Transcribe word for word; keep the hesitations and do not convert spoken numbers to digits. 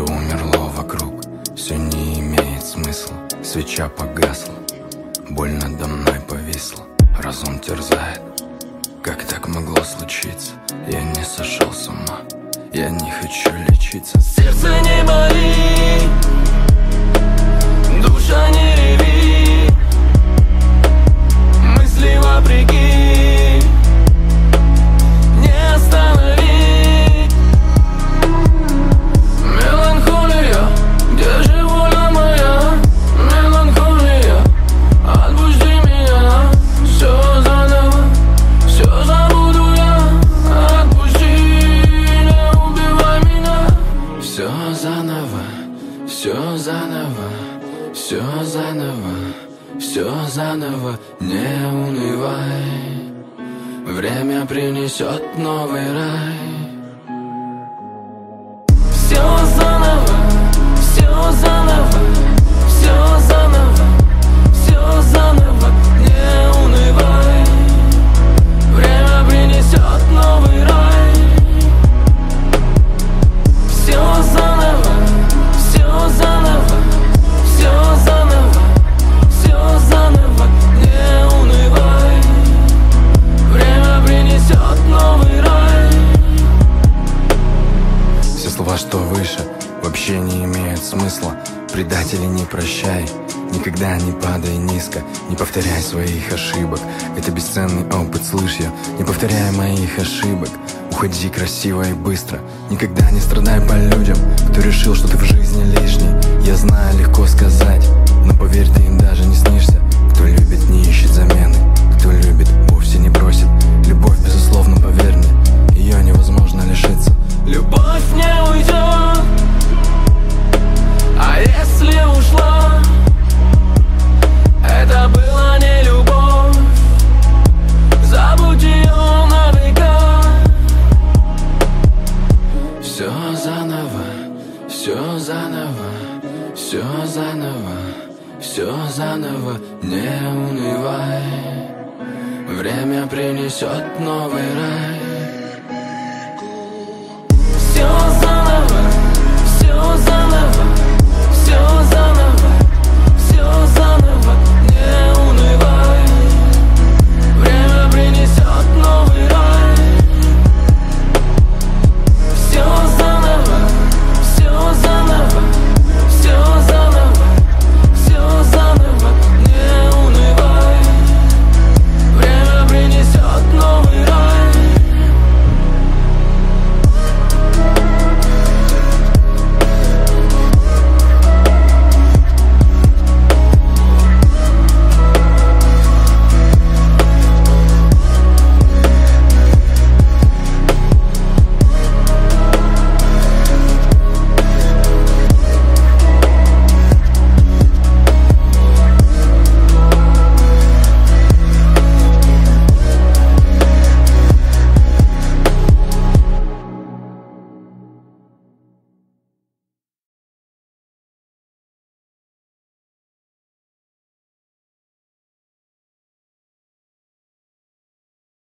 Все умерло вокруг, все не имеет смысла. Свеча погасла, боль надо мной повисла. Разум терзает, как так могло случиться? Я не сошел с ума, я не хочу лечиться. Сердце не болит, душа не реви, мысли вопреки не остановить. Меланхолия, где же воля моя? Меланхолия, отпусти меня. Все заново, все забуду я. Отпусти, не убивай меня. Все заново, все заново, все заново, все заново, не унывай. Время принесет новый рай. Все заново, все заново, все заново, все заново, не унывай. Время принесет новый рай. Все заново, все заново, все заново, все заново, не унывай. Время принесет новый рай. Все слова, что выше, вообще не имеют смысла. Предателей не прощай, никогда не падай низко. Не повторяй своих ошибок, это бесценный опыт, слышь я. Не повторяй моих ошибок, уходи красиво и быстро. Никогда не страдай по людям, кто решил, что ты в жизни лишний. Я знаю, легко сказать, но поверь, ты им даже не снишься. Кто любит, не ищет замены, кто любит, вовсе не бросит. Любовь, безусловно, поверь мне, ее невозможно лишиться. Любовь не уйдет, а если ушла, это была не любовь. Забудь ее на века. Все заново, все заново, все заново, все заново, не унывай. Время принесет новый рай.